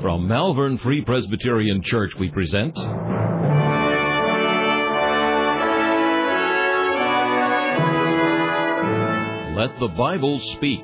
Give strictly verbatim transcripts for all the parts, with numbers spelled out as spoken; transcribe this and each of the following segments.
From Malvern Free Presbyterian Church, we present Let the Bible Speak.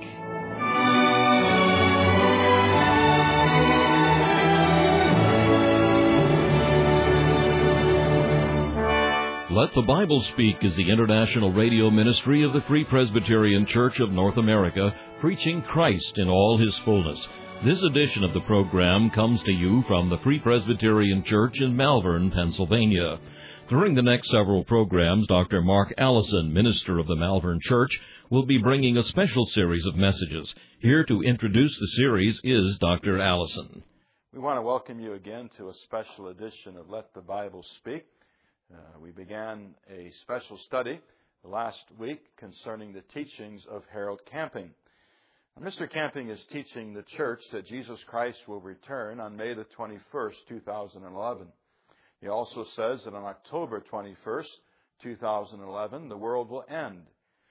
Let the Bible Speak is the international radio ministry of the Free Presbyterian Church of North America, preaching Christ in all His fullness. This edition of the program comes to you from the Free Presbyterian Church in Malvern, Pennsylvania. During the next several programs, Doctor Mark Allison, minister of the Malvern Church, will be bringing a special series of messages. Here to introduce the series is Doctor Allison. We want to welcome you again to a special edition of Let the Bible Speak. Uh, we began a special study last week concerning the teachings of Harold Camping. Mister Camping is teaching the church that Jesus Christ will return on May the twenty-first, two thousand eleven. He also says that on October twenty-first, two thousand eleven, the world will end.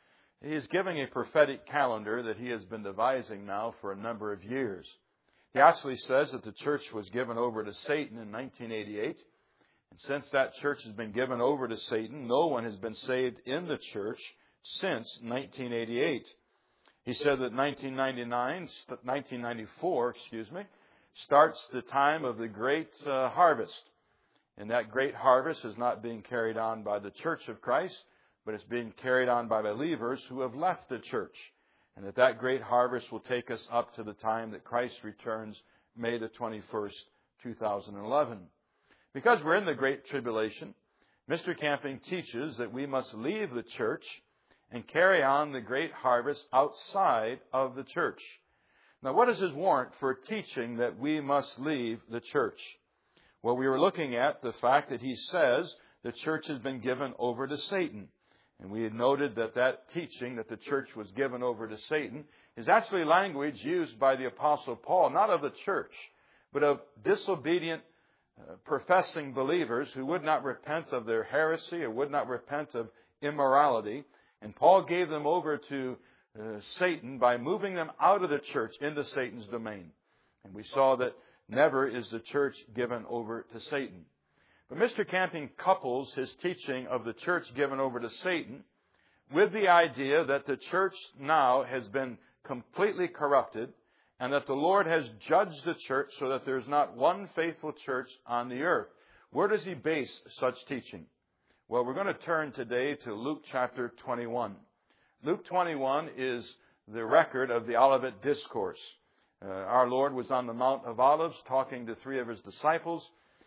He is giving a prophetic calendar that he has been devising now for a number of years. He actually says that the church was given over to Satan in nineteen eighty-eight. And since that church has been given over to Satan, no one has been saved in the church since nineteen eighty-eight. He said that nineteen ninety-nine, nineteen ninety-four, excuse me, starts the time of the great uh, harvest. And that great harvest is not being carried on by the Church of Christ, but it's being carried on by believers who have left the church. And that that great harvest will take us up to the time that Christ returns, May the twenty-first, two thousand eleven. Because we're in the Great Tribulation, Mister Camping teaches that we must leave the church and carry on the great harvest outside of the church. Now, what is his warrant for teaching that we must leave the church? Well, we were looking at the fact that he says the church has been given over to Satan. And we had noted that that teaching that the church was given over to Satan is actually language used by the Apostle Paul, not of the church, but of disobedient uh, professing believers who would not repent of their heresy or would not repent of immorality. And Paul gave them over to uh, Satan by moving them out of the church into Satan's domain. And we saw that never is the church given over to Satan. But Mister Camping couples his teaching of the church given over to Satan with the idea that the church now has been completely corrupted and that the Lord has judged the church so that there's not one faithful church on the earth. Where does he base such teaching? Well, we're going to turn today to Luke chapter twenty-one. Luke twenty-one is the record of the Olivet Discourse. Uh, our Lord was on the Mount of Olives talking to three of his disciples,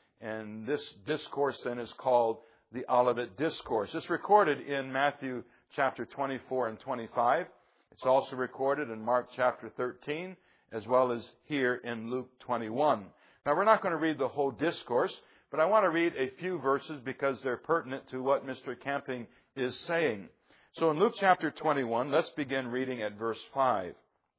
and this discourse then is called the Olivet Discourse. It's recorded in Matthew chapter twenty-four and twenty-five. It's also recorded in Mark chapter thirteen, as well as here in Luke twenty-one. Now, we're not going to read the whole discourse, but I want to read a few verses because they're pertinent to what Mister Camping is saying. So in Luke chapter twenty-one, let's begin reading at verse five.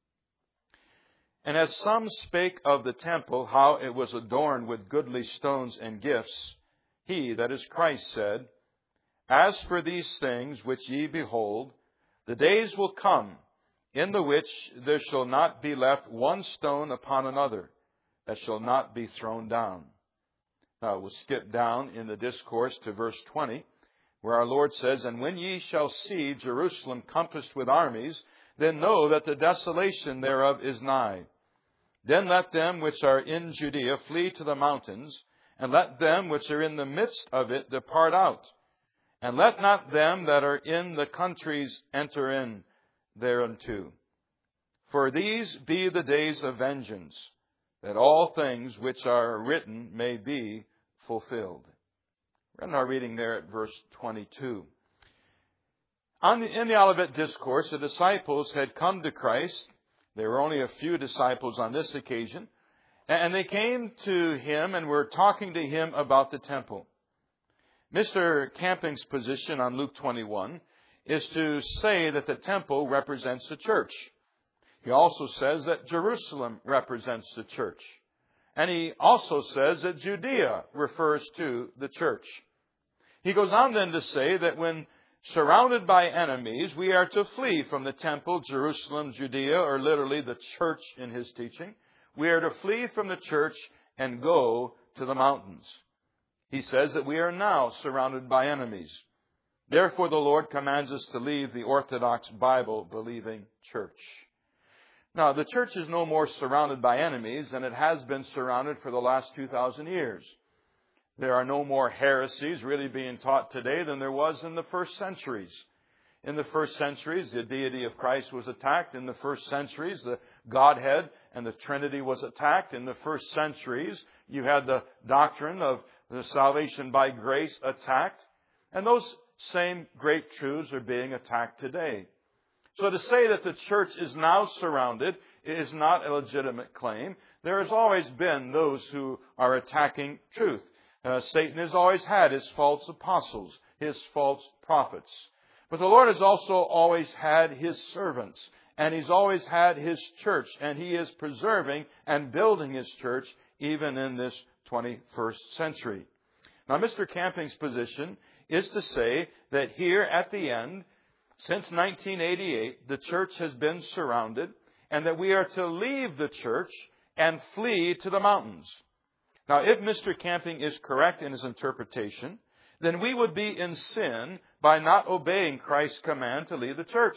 And as some spake of the temple, how it was adorned with goodly stones and gifts, he, that is Christ, said, As for these things which ye behold, the days will come, in the which there shall not be left one stone upon another, that shall not be thrown down. Now we'll skip down in the discourse to verse twenty, where our Lord says, And when ye shall see Jerusalem compassed with armies, then know that the desolation thereof is nigh. Then let them which are in Judea flee to the mountains, and let them which are in the midst of it depart out. And let not them that are in the countries enter in thereunto. For these be the days of vengeance, that all things which are written may be fulfilled. We're in our reading there at verse twenty-two. On the, in the Olivet Discourse, the disciples had come to Christ. There were only a few disciples on this occasion. And they came to him and were talking to him about the temple. Mister Camping's position on Luke twenty-one is to say that the temple represents the church. He also says that Jerusalem represents the church. And he also says that Judea refers to the church. He goes on then to say that when surrounded by enemies, we are to flee from the temple, Jerusalem, Judea, or literally the church in his teaching. we are to flee from the church and go to the mountains. He says that we are now surrounded by enemies. Therefore, the Lord commands us to leave the Orthodox Bible-believing church. Now, the church is no more surrounded by enemies than it has been surrounded for the last two thousand years. There are no more heresies really being taught today than there was in the first centuries. In the first centuries, the deity of Christ was attacked. In the first centuries, the Godhead and the Trinity was attacked. In the first centuries, you had the doctrine of the salvation by grace attacked. And those same great truths are being attacked today. So to say that the church is now surrounded is not a legitimate claim. There has always been those who are attacking truth. Uh, Satan has always had his false apostles, his false prophets. But the Lord has also always had His servants, and He's always had His church, and He is preserving and building His church even in this twenty-first century. Now, Mister Camping's position is to say that here at the end, since nineteen eighty-eight, the church has been surrounded, and that we are to leave the church and flee to the mountains. Now, if Mister Camping is correct in his interpretation, then we would be in sin by not obeying Christ's command to leave the church.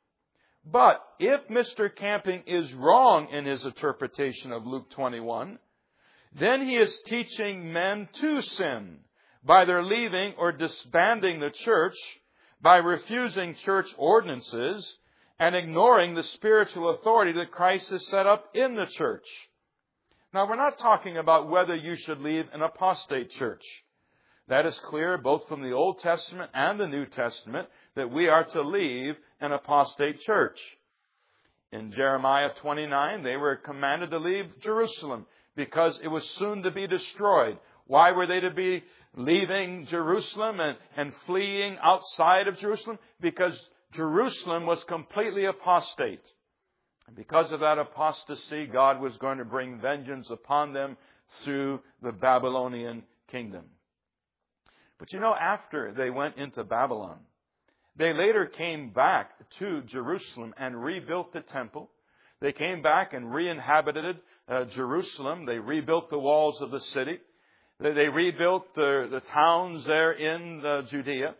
But if Mister Camping is wrong in his interpretation of Luke twenty-one, then he is teaching men to sin by their leaving or disbanding the church, by refusing church ordinances, and ignoring the spiritual authority that Christ has set up in the church. Now, we're not talking about whether you should leave an apostate church. That is clear both from the Old Testament and the New Testament that we are to leave an apostate church. In Jeremiah twenty-nine, they were commanded to leave Jerusalem because it was soon to be destroyed. Why were they to be leaving Jerusalem and, and fleeing outside of Jerusalem? Because Jerusalem was completely apostate. And because of that apostasy, God was going to bring vengeance upon them through the Babylonian kingdom. But you know, after they went into Babylon, they later came back to Jerusalem and rebuilt the temple. They came back and re-inhabited uh, Jerusalem. They rebuilt the walls of the city. They, they rebuilt the, the towns there in uh, Judea.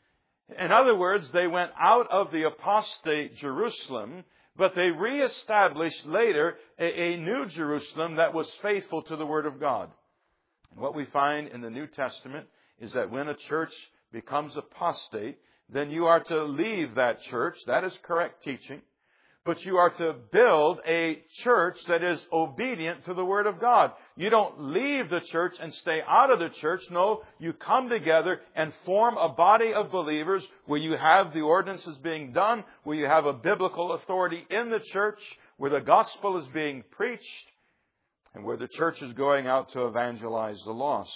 In other words, they went out of the apostate Jerusalem, but they reestablished later a, a new Jerusalem that was faithful to the Word of God. And what we find in the New Testament is that when a church becomes apostate, then you are to leave that church. That is correct teaching. But you are to build a church that is obedient to the Word of God. You don't leave the church and stay out of the church. No, you come together and form a body of believers where you have the ordinances being done, where you have a biblical authority in the church, where the gospel is being preached, and where the church is going out to evangelize the lost.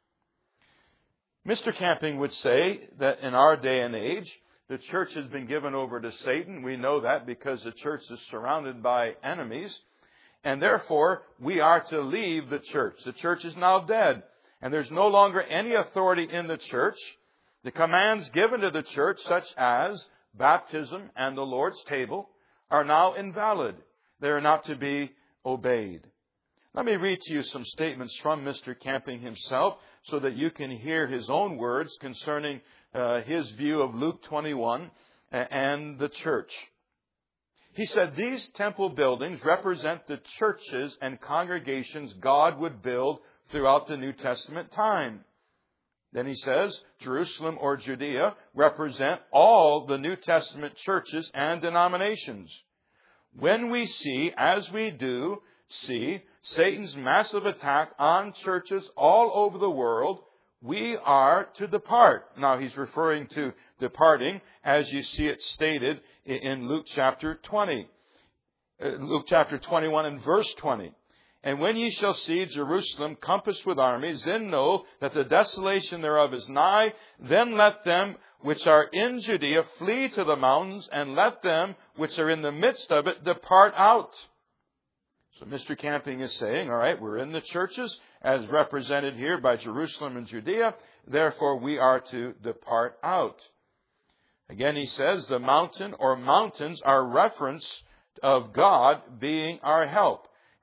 Mister Camping would say that in our day and age, the church has been given over to Satan. We know that because the church is surrounded by enemies. And therefore, we are to leave the church. The church is now dead. And there's no longer any authority in the church. The commands given to the church, such as baptism and the Lord's table, are now invalid. They are not to be obeyed. Let me read to you some statements from Mister Camping himself so that you can hear his own words concerning uh, his view of Luke twenty-one and the church. He said, these temple buildings represent the churches and congregations God would build throughout the New Testament time. Then he says, Jerusalem or Judea represent all the New Testament churches and denominations. When we see, as we do, see Satan's massive attack on churches all over the world, we are to depart. Now, he's referring to departing as you see it stated in Luke chapter twenty. Luke chapter twenty-one and verse twenty. And when ye shall see Jerusalem compassed with armies, then know that the desolation thereof is nigh. Then let them which are in Judea flee to the mountains, and let them which are in the midst of it depart out. So Mister Camping is saying, all right, we're in the churches as represented here by Jerusalem and Judea. Therefore, we are to depart out. Again, he says the mountain or mountains are reference of God being our help.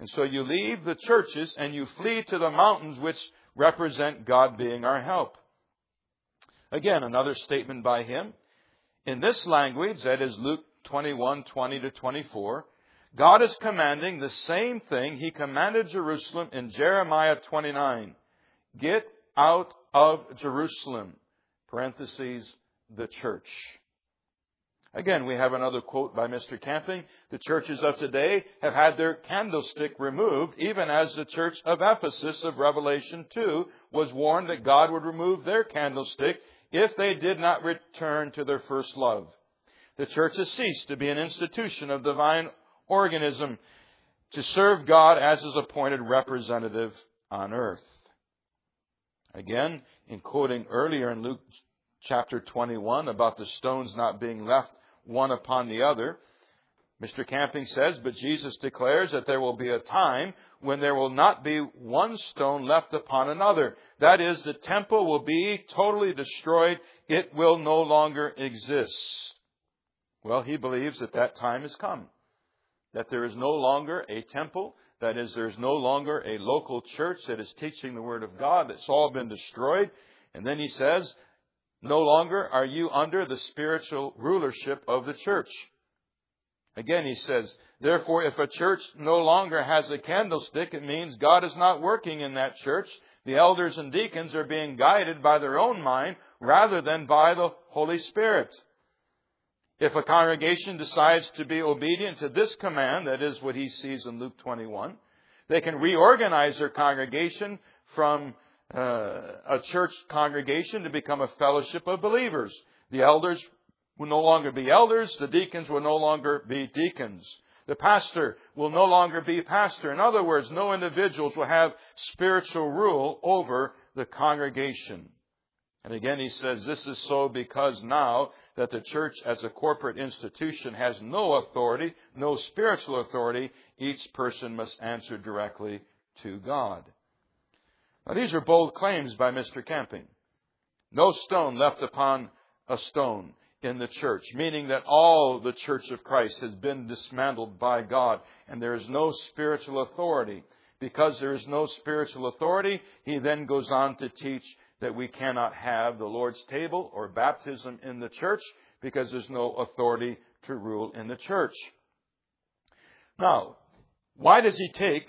And so you leave the churches and you flee to the mountains, which represent God being our help. Again, another statement by him. In this language, that is Luke twenty-one, twenty to twenty-four, God is commanding the same thing he commanded Jerusalem in Jeremiah twenty-nine. Get out of Jerusalem. Parentheses, the church. Again, we have another quote by Mister Camping. The churches of today have had their candlestick removed, even as the church of Ephesus of Revelation two was warned that God would remove their candlestick if they did not return to their first love. The church has ceased to be an institution of divine organism to serve God as his appointed representative on earth. Again, in quoting earlier in Luke chapter twenty-one about the stones not being left one upon the other, Mister Camping says, but Jesus declares that there will be a time when there will not be one stone left upon another. That is, the temple will be totally destroyed. It will no longer exist. Well, he believes that that time has come. That there is no longer a temple. That is, there's no longer a local church that is teaching the Word of God. It's all been destroyed. And then he says, no longer are you under the spiritual rulership of the church. Again, he says, therefore, if a church no longer has a candlestick, it means God is not working in that church. The elders and deacons are being guided by their own mind rather than by the Holy Spirit. If a congregation decides to be obedient to this command, that is what he sees in Luke twenty-one, they can reorganize their congregation from uh, a church congregation to become a fellowship of believers. The elders will no longer be elders. The deacons will no longer be deacons. The pastor will no longer be pastor. In other words, no individuals will have spiritual rule over the congregation. And again, he says this is so because now that the church as a corporate institution has no authority, no spiritual authority, each person must answer directly to God. Now, these are bold claims by Mister Camping. No stone left upon a stone in the church, meaning that all the church of Christ has been dismantled by God, and there is no spiritual authority. Because there is no spiritual authority, he then goes on to teach that we cannot have the Lord's table or baptism in the church because there's no authority to rule in the church. Now, why does he take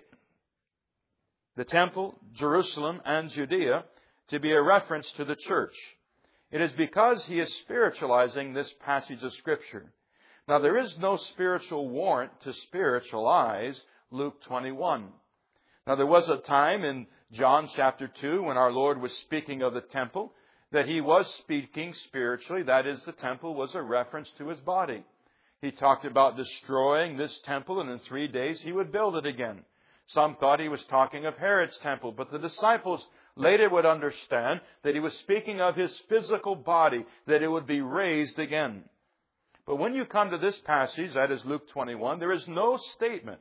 the temple, Jerusalem, and Judea to be a reference to the church? It is because he is spiritualizing this passage of Scripture. Now, there is no spiritual warrant to spiritualize Luke twenty-one. Now, there was a time in John chapter two when our Lord was speaking of the temple that he was speaking spiritually. That is, the temple was a reference to his body. He talked about destroying this temple, and in three days he would build it again. Some thought he was talking of Herod's temple, but the disciples later would understand that he was speaking of his physical body, that it would be raised again. But when you come to this passage, that is Luke twenty-one, there is no statement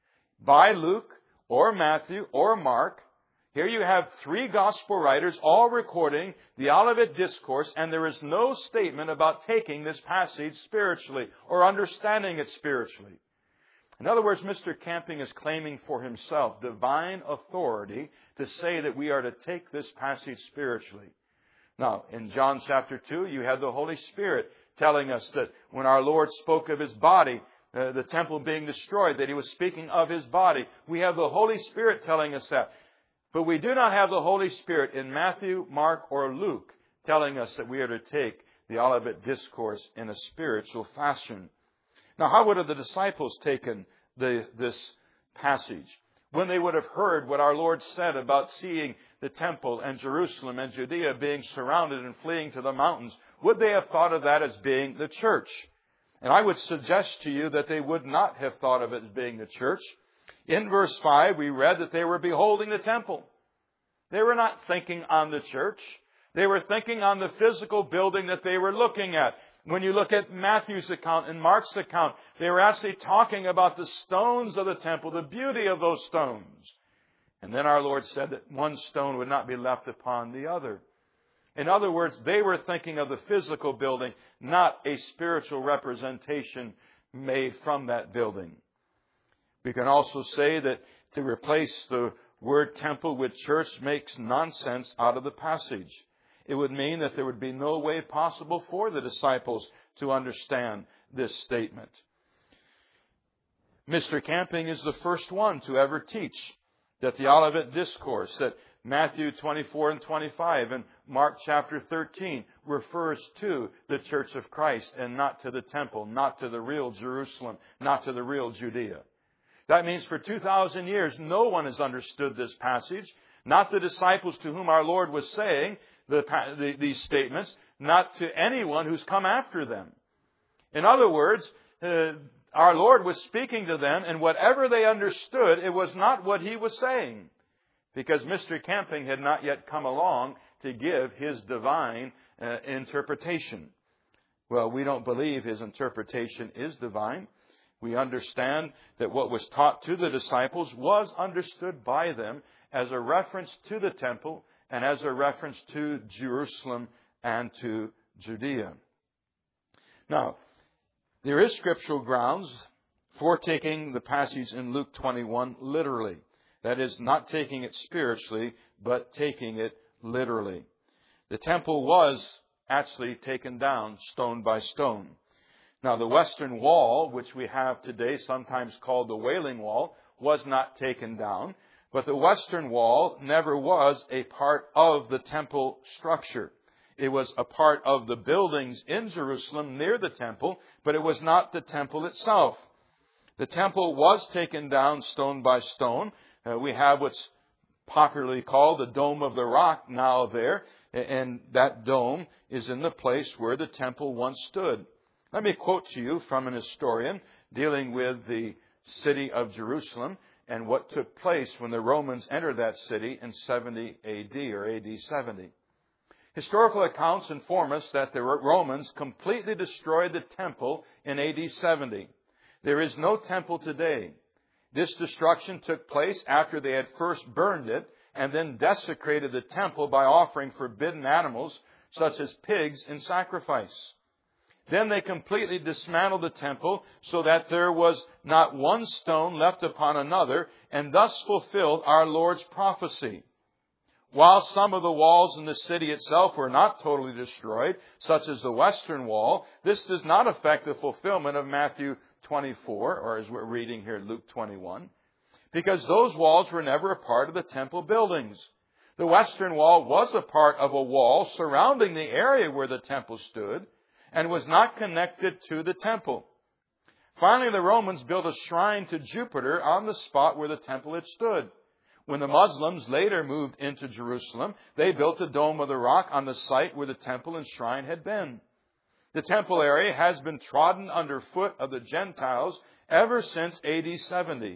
by Luke or Matthew or Mark. Here you have three gospel writers all recording the Olivet Discourse, and there is no statement about taking this passage spiritually or understanding it spiritually. In other words, Mister Camping is claiming for himself divine authority to say that we are to take this passage spiritually. Now, in John chapter two, you have the Holy Spirit telling us that when our Lord spoke of his body, uh, the temple being destroyed, that he was speaking of his body. We have the Holy Spirit telling us that. But we do not have the Holy Spirit in Matthew, Mark, or Luke telling us that we are to take the Olivet Discourse in a spiritual fashion. Now, how would have the disciples taken the, this passage? When they would have heard what our Lord said about seeing the temple and Jerusalem and Judea being surrounded and fleeing to the mountains, would they have thought of that as being the church? And I would suggest to you that they would not have thought of it as being the church. In verse five, we read that they were beholding the temple. They were not thinking on the church. They were thinking on the physical building that they were looking at. When you look at Matthew's account and Mark's account, they were actually talking about the stones of the temple, the beauty of those stones. And then our Lord said that one stone would not be left upon the other. In other words, they were thinking of the physical building, not a spiritual representation made from that building. We can also say that To replace the word temple with church makes nonsense out of the passage. It would mean that there would be no way possible for the disciples to understand this statement. Mister Camping is the first one to ever teach that the Olivet Discourse, that Matthew twenty-four and twenty-five and Mark chapter thirteen refers to the church of Christ and not to the temple, not to the real Jerusalem, not to the real Judea. That means for two thousand years, no one has understood this passage, not the disciples to whom our Lord was saying the, the, these statements, not to anyone who's come after them. In other words, uh, our Lord was speaking to them, and whatever they understood, it was not what He was saying, because Mister Camping had not yet come along to give His divine uh, interpretation. Well, we don't believe His interpretation is divine. We understand that what was taught to the disciples was understood by them as a reference to the temple and as a reference to Jerusalem and to Judea. Now, there is scriptural grounds for taking the passage in Luke twenty-one literally. That is, not taking it spiritually, but taking it literally. The temple was actually taken down stone by stone. Now, the western wall, which we have today, sometimes called the Wailing Wall, was not taken down. But the western wall never was a part of the temple structure. It was a part of the buildings in Jerusalem near the temple, but it was not the temple itself. The temple was taken down stone by stone. Uh, we have what's popularly called the Dome of the Rock now there, and that dome is in the place where the temple once stood. Let me quote to you from an historian dealing with the city of Jerusalem and what took place when the Romans entered that city in seventy A D or A D seventy. Historical accounts inform us that the Romans completely destroyed the temple in A D seventy. There is no temple today. This destruction took place after they had first burned it and then desecrated the temple by offering forbidden animals such as pigs in sacrifice. Then they completely dismantled the temple so that there was not one stone left upon another, and thus fulfilled our Lord's prophecy. While some of the walls in the city itself were not totally destroyed, such as the western wall, this does not affect the fulfillment of Matthew twenty-four, or as we're reading here, Luke twenty-one, because those walls were never a part of the temple buildings. The western wall was a part of a wall surrounding the area where the temple stood and was not connected to the temple. Finally, the Romans built a shrine to Jupiter on the spot where the temple had stood. When the Muslims later moved into Jerusalem, they built the Dome of the Rock on the site where the temple and shrine had been. The temple area has been trodden underfoot of the Gentiles ever since A D seventy.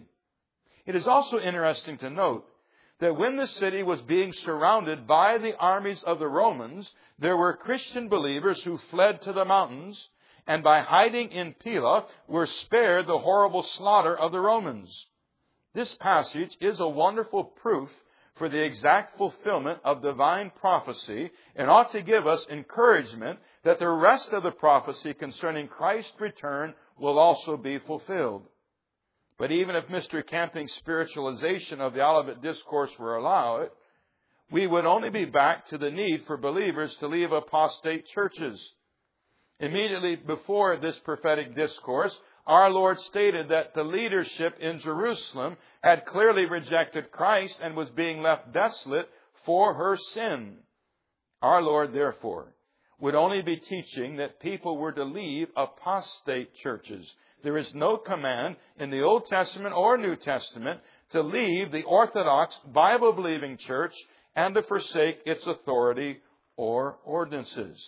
It is also interesting to note that when the city was being surrounded by the armies of the Romans, there were Christian believers who fled to the mountains and by hiding in Pella were spared the horrible slaughter of the Romans. This passage is a wonderful proof for the exact fulfillment of divine prophecy and ought to give us encouragement that the rest of the prophecy concerning Christ's return will also be fulfilled. But even if Mister Camping's spiritualization of the Olivet Discourse were allowed, we would only be back to the need for believers to leave apostate churches. Immediately before this prophetic discourse, our Lord stated that the leadership in Jerusalem had clearly rejected Christ and was being left desolate for her sin. Our Lord, therefore, would only be teaching that people were to leave apostate churches. There is no command in the Old Testament or New Testament to leave the Orthodox Bible-believing church and to forsake its authority or ordinances.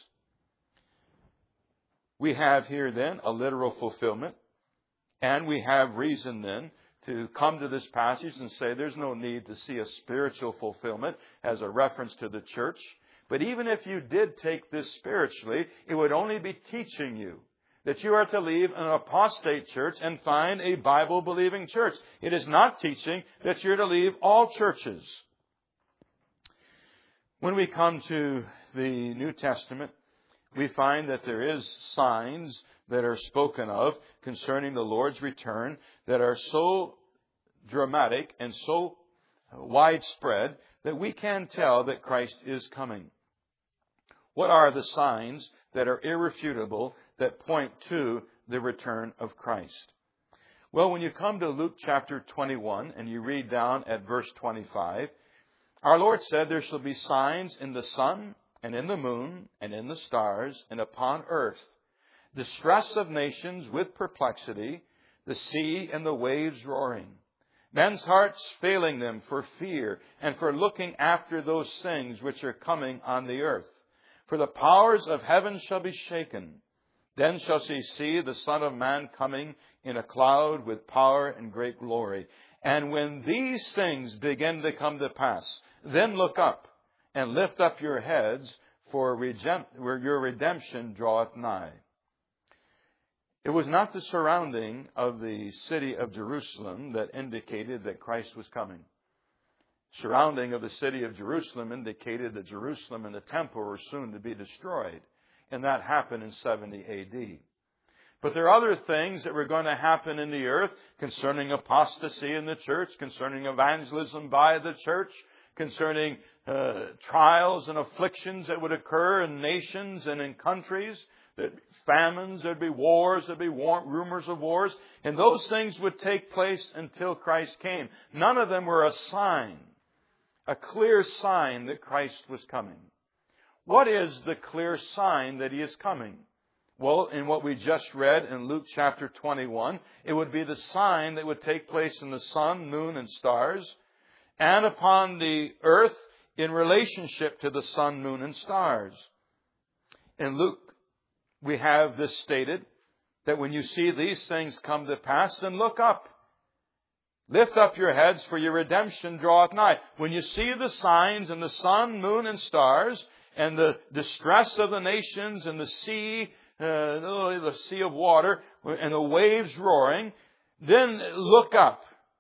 We have here then a literal fulfillment, and we have reason then to come to this passage and say there's no need to see a spiritual fulfillment as a reference to the church. But even if you did take this spiritually, it would only be teaching you that you are to leave an apostate church and find a Bible-believing church. It is not teaching that you're to leave all churches. When we come to the New Testament, we find that there is signs that are spoken of concerning the Lord's return that are so dramatic and so widespread that we can tell that Christ is coming. What are the signs that are irrefutable that point to the return of Christ? Well, when you come to Luke chapter twenty-one and you read down at verse twenty-five, our Lord said, "There shall be signs in the sun and in the moon and in the stars and upon earth, distress of nations with perplexity, the sea and the waves roaring, men's hearts failing them for fear and for looking after those things which are coming on the earth. For the powers of heaven shall be shaken. Then shall she see the Son of Man coming in a cloud with power and great glory. And when these things begin to come to pass, then look up and lift up your heads, for your redemption draweth nigh." It was not the surrounding of the city of Jerusalem that indicated that Christ was coming. Surrounding of the city of Jerusalem indicated that Jerusalem and the temple were soon to be destroyed. And that happened in seventy A D. But there are other things that were going to happen in the earth concerning apostasy in the church, concerning evangelism by the church, concerning uh, trials and afflictions that would occur in nations and in countries, that famines, there'd be wars, there'd be war, rumors of wars, and those things would take place until Christ came. None of them were a sign, a clear sign that Christ was coming. What is the clear sign that He is coming? Well, in what we just read in Luke chapter twenty-one, it would be the sign that would take place in the sun, moon, and stars, and upon the earth in relationship to the sun, moon, and stars. In Luke, we have this stated, that when you see these things come to pass, then look up. Lift up your heads, for your redemption draweth nigh. When you see the signs in the sun, moon, and stars, and the distress of the nations, and the sea, uh, the sea of water, and the waves roaring, then look up.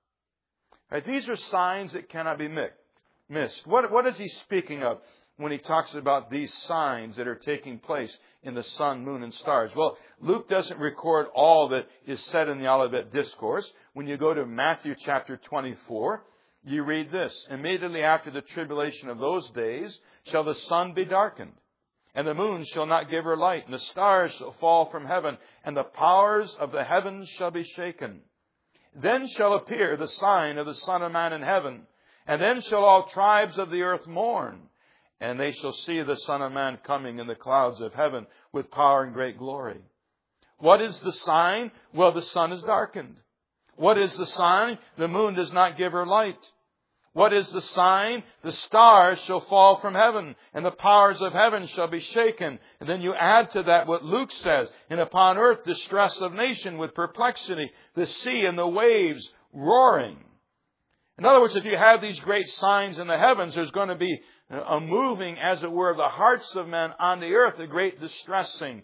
Right, these are signs that cannot be missed. What, what is He speaking of when He talks about these signs that are taking place in the sun, moon, and stars? Well, Luke doesn't record all that is said in the Olivet Discourse. When you go to Matthew chapter twenty-four, you read this: "Immediately after the tribulation of those days shall the sun be darkened, and the moon shall not give her light, and the stars shall fall from heaven, and the powers of the heavens shall be shaken. Then shall appear the sign of the Son of Man in heaven, and then shall all tribes of the earth mourn. And they shall see the Son of Man coming in the clouds of heaven with power and great glory." What is the sign? Well, the sun is darkened. What is the sign? The moon does not give her light. What is the sign? The stars shall fall from heaven, and the powers of heaven shall be shaken. And then you add to that what Luke says: "And upon earth distress of nation with perplexity, the sea and the waves roaring." In other words, if you have these great signs in the heavens, there's going to be a moving, as it were, of the hearts of men on the earth, a great distressing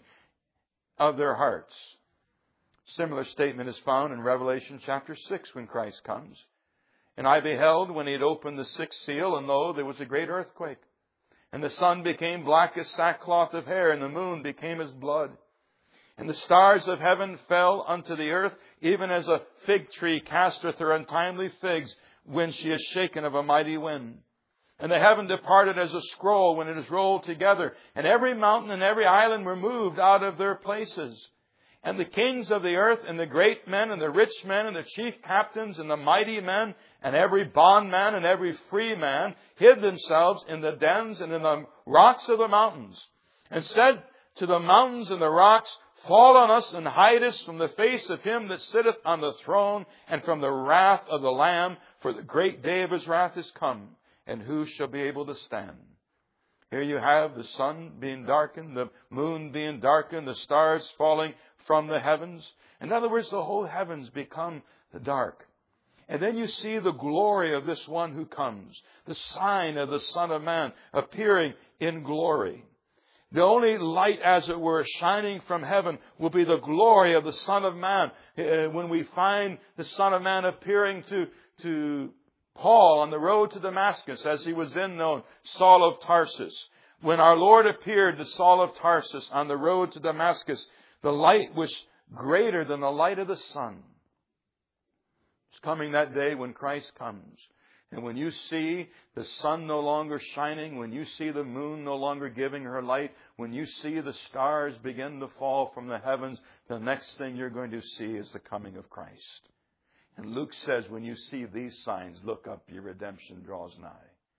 of their hearts. Similar statement is found in Revelation chapter six when Christ comes. "And I beheld when He had opened the sixth seal, and lo, there was a great earthquake. And the sun became black as sackcloth of hair, and the moon became as blood. And the stars of heaven fell unto the earth, even as a fig tree casteth her untimely figs when she is shaken of a mighty wind. And the heaven departed as a scroll when it is rolled together. And every mountain and every island were moved out of their places. And the kings of the earth, and the great men, and the rich men, and the chief captains, and the mighty men, and every bondman, and every free man, hid themselves in the dens and in the rocks of the mountains, and said to the mountains and the rocks, Fall on us, and hide us from the face of Him that sitteth on the throne, and from the wrath of the Lamb, for the great day of His wrath is come, and who shall be able to stand? Here you have the sun being darkened, the moon being darkened, the stars falling from the heavens. In other words, the whole heavens become dark. And then you see the glory of this one who comes, the sign of the Son of Man appearing in glory. The only light, as it were, shining from heaven will be the glory of the Son of Man. When we find the Son of Man appearing to, to Paul on the road to Damascus, as he was then known, Saul of Tarsus. When our Lord appeared to Saul of Tarsus on the road to Damascus, the light was greater than the light of the sun, It's coming that day when Christ comes. And when you see the sun no longer shining, when you see the moon no longer giving her light, when you see the stars begin to fall from the heavens, the next thing you're going to see is the coming of Christ. And Luke says, when you see these signs, look up, your redemption draws nigh.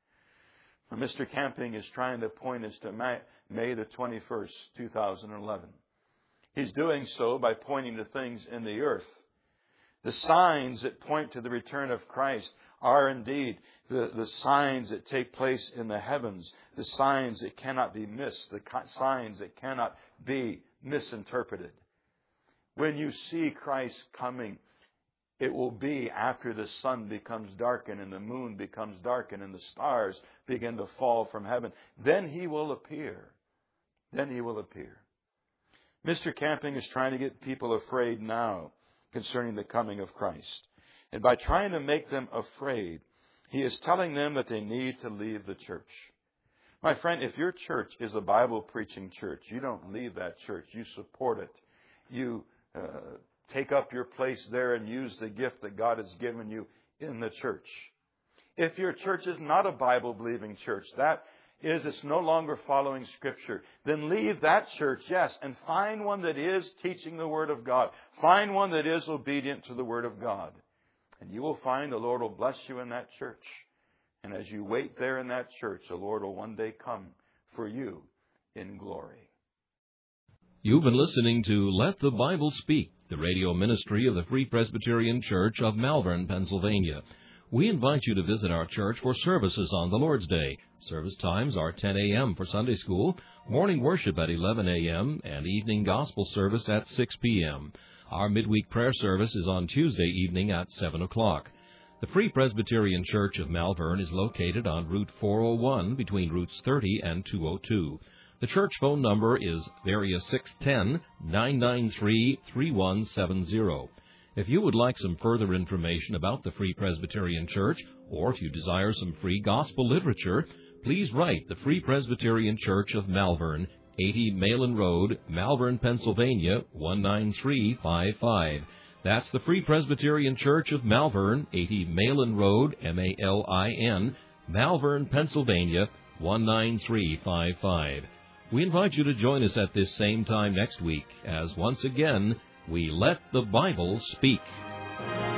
Now, Mister Camping is trying to point us to May the twenty-first, two thousand eleven. He's doing so by pointing to things in the earth. The signs that point to the return of Christ are indeed the, the signs that take place in the heavens, the signs that cannot be missed, the signs that cannot be misinterpreted. When you see Christ coming, it will be after the sun becomes darkened and the moon becomes darkened and the stars begin to fall from heaven. Then He will appear. Then He will appear. Mister Camping is trying to get people afraid now concerning the coming of Christ. And by trying to make them afraid, he is telling them that they need to leave the church. My friend, if your church is a Bible-preaching church, you don't leave that church. You support it. You uh, take up your place there and use the gift that God has given you in the church. If your church is not a Bible-believing church, that is, it's no longer following Scripture, then leave that church, yes, and find one that is teaching the Word of God. Find one that is obedient to the Word of God. And you will find the Lord will bless you in that church. And as you wait there in that church, the Lord will one day come for you in glory. You've been listening to Let the Bible Speak, the radio ministry of the Free Presbyterian Church of Malvern, Pennsylvania. We invite you to visit our church for services on the Lord's Day. Service times are ten a.m. for Sunday school, morning worship at eleven a.m., and evening gospel service at six p.m. Our midweek prayer service is on Tuesday evening at seven o'clock. The Free Presbyterian Church of Malvern is located on Route four oh one between Routes thirty and two oh two. The church phone number is area six one zero, nine nine three, three one seven zero. If you would like some further information about the Free Presbyterian Church, or if you desire some free gospel literature, please write the Free Presbyterian Church of Malvern, eighty Malin Road, Malvern, Pennsylvania, one nine three five five. That's the Free Presbyterian Church of Malvern, eighty Malin Road, M A L I N, Malvern, Pennsylvania, one nine three five five. We invite you to join us at this same time next week, as once again, we let the Bible speak.